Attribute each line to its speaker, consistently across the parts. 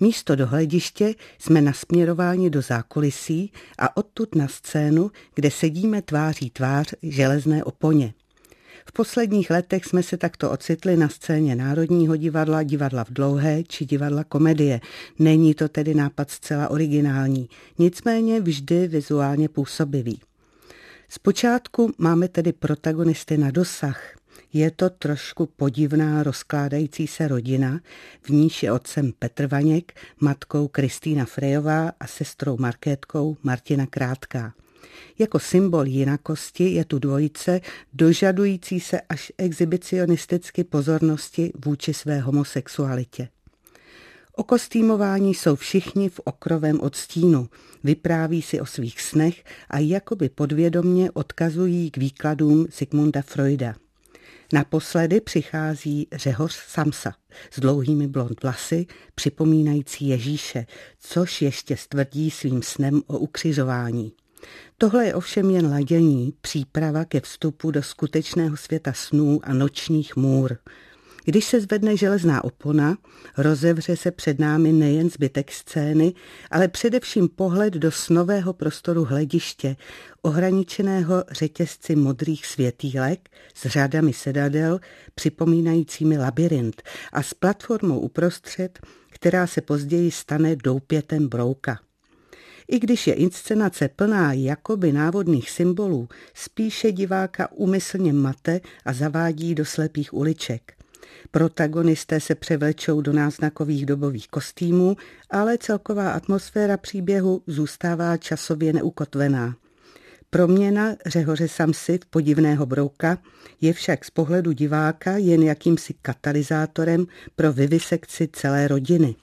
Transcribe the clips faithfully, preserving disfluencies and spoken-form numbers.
Speaker 1: Místo do hlediště jsme nasměrováni do zákulisí a odtud na scénu, kde sedíme tváří tvář železné oponě. V posledních letech jsme se takto ocitli na scéně Národního divadla, Divadla v Dlouhé či Divadla Komedie. Není to tedy nápad zcela originální, nicméně vždy vizuálně působivý. Zpočátku máme tedy protagonisty na dosah. Je to trošku podivná rozkládající se rodina, v níž je otcem Petr Vaněk, matkou Kristýna Frejová a sestrou Markétkou Martina Krátká. Jako symbol jinakosti je tu dvojice dožadující se až exhibicionisticky pozornosti vůči své homosexualitě. O kostýmování jsou všichni v okrovém odstínu, vypráví si o svých snech a jakoby podvědomně odkazují k výkladům Sigmunda Freuda. Naposledy přichází Řehoř Samsa s dlouhými blond vlasy, připomínající Ježíše, což ještě stvrdí svým snem o ukřižování. Tohle je ovšem jen ladění, příprava ke vstupu do skutečného světa snů a nočních můr. Když se zvedne železná opona, rozevře se před námi nejen zbytek scény, ale především pohled do snového prostoru hlediště, ohraničeného řetězci modrých světýlek s řadami sedadel, připomínajícími labyrint a s platformou uprostřed, která se později stane doupětem brouka. I když je inscenace plná jakoby návodných symbolů, spíše diváka úmyslně mate a zavádí do slepých uliček. Protagonisté se převlečou do náznakových dobových kostýmů, ale celková atmosféra příběhu zůstává časově neukotvená. Proměna Řehoře Samsy v podivného brouka je však z pohledu diváka jen jakýmsi katalyzátorem pro vivisekci celé rodiny.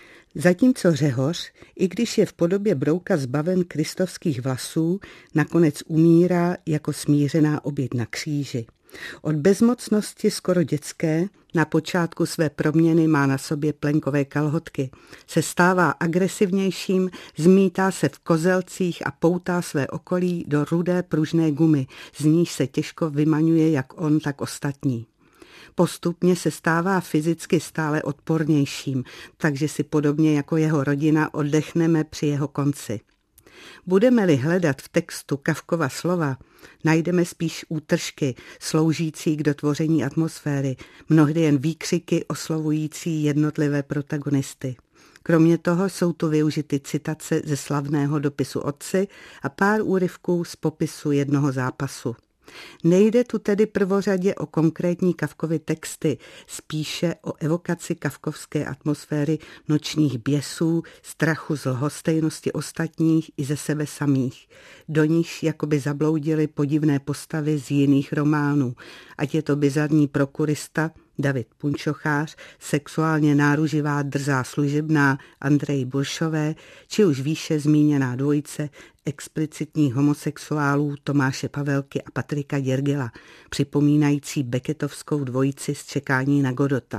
Speaker 1: Zatímco Řehoř, i když je v podobě brouka zbaven kristovských vlasů, nakonec umírá jako smířená oběť na kříži. Od bezmocnosti skoro dětské, na počátku své proměny má na sobě plenkové kalhotky, se stává agresivnějším, zmítá se v kozelcích a poutá své okolí do rudé pružné gumy, z níž se těžko vymaňuje jak on, tak ostatní. Postupně se stává fyzicky stále odpornějším, takže si podobně jako jeho rodina oddechneme při jeho konci. Budeme-li hledat v textu Kafkova slova, najdeme spíš útržky sloužící k dotvoření atmosféry, mnohdy jen výkřiky oslovující jednotlivé protagonisty. Kromě toho jsou tu využity citace ze slavného dopisu otci a pár úryvků z popisu jednoho zápasu. Nejde tu tedy prvořadě o konkrétní Kafkovy texty, spíše o evokaci kafkovské atmosféry nočních běsů, strachu z lhostejnosti ostatních i ze sebe samých. Do níž jakoby zabloudily podivné postavy z jiných románů, ať je to bizarní prokurista David Punčochář, sexuálně náruživá drzá služebná Andrej Buršové, či už výše zmíněná dvojice explicitních homosexuálů Tomáše Pavelky a Patrika Děrgela, připomínající Becketovskou dvojici z Čekání na Godota.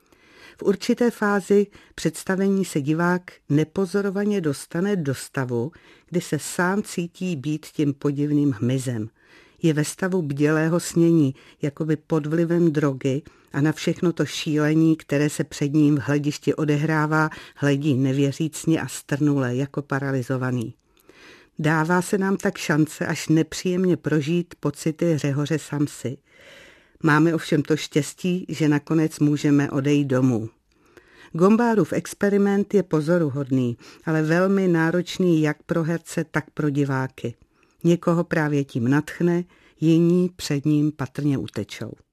Speaker 1: V určité fázi představení se divák nepozorovaně dostane do stavu, kdy se sám cítí být tím podivným hmyzem. Je ve stavu bdělého snění, jakoby pod vlivem drogy, a na všechno to šílení, které se před ním v hledišti odehrává, hledí nevěřícně a strnule, jako paralyzovaný. Dává se nám tak šance až nepříjemně prožít pocity Řehoře Samsy. Máme ovšem to štěstí, že nakonec můžeme odejít domů. Gombárův experiment je pozoruhodný, ale velmi náročný jak pro herce, tak pro diváky. Někoho právě tím nadchne, jiní před ním patrně utečou.